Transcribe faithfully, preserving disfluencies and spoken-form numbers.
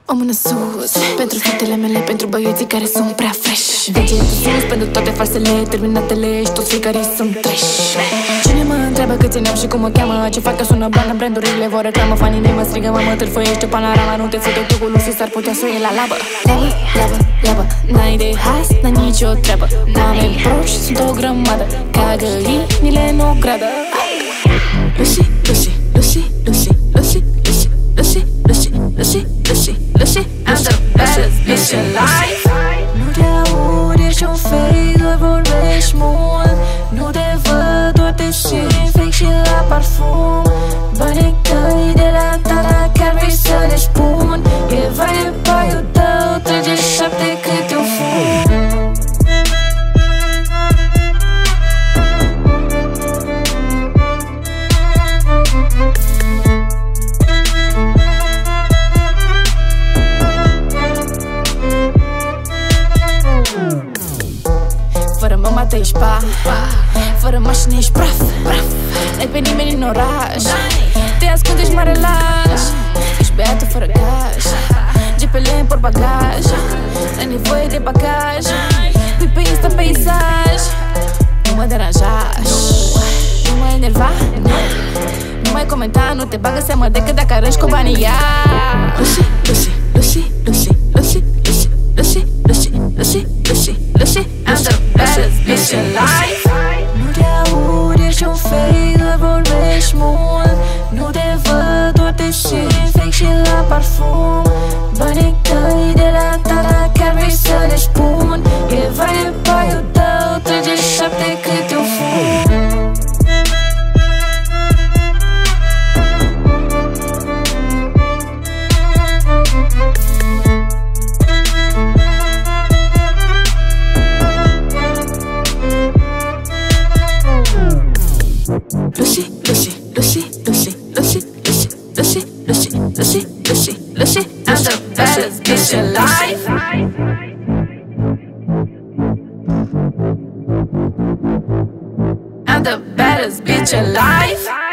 O mână sus pentru fetele mele, pentru băieții care sunt prea fresh. Degetul sus pentru toate falsele, terminatele și toți cei care sunt trash. Cine mă întreabă cât țineam și cum mă cheamă, ce fac că sună bană, brandurile vor reclamă. Fanii mei mă strigă, mă mă târfăiește panorama. Nu te fute cu lusul, s-ar putea să iei la labă. Labă, labă, labă, n-ai de hast, n-ai nicio treabă. Oameni proști sunt o grămadă, ca găinile în o gradă. Lucy, Lucy, Lucy, Lucy, Lucy, Lucy, Lucy, Lucy, Lucy, Lucy, Lucy, I'm the baddest bitch alive. Nu te aud, ești un fake, doar vorbești mult. Nu te văd, doar te simt fake și la parfum. Banii tăi de la tata, chiar vrei să le spun. E vai de paiul tău, trage șapte câte un fum. Fără mama te ești pa, fără mașină ești praf. N-ai pe nimeni în oraș, te ascunde, ești mare laș. Ești beatul fără gaj, G P L în portbagaj. N-ai nevoie de bagaj, pui pe Insta peisaj. Nu mă deranja, nu mă enerva, nu mai comenta, nu te bagă seama decât dacă arăși cu banii. Ia Lucy, Lucy, Lucy, Lucy, Lucy, Lucy, Lucy, Lucy, Lucy, Lucy, Lucy, I'm the baddest bitch alive. Nu te aud, ești un fake, doar vorbești mult. Nu te văd, doar te simt fake și la parfum. Banii tăi de la tata, chiar vrei să le spun. E vai de paiul tău, trage șapte câte un fum. Lucy, Lucy, Lucy, Lucy, Lucy, Lucy, Lucy, Lucy, Lucy, Lucy, Lucy, I'm the baddest bitch alive. I'm the baddest bitch alive.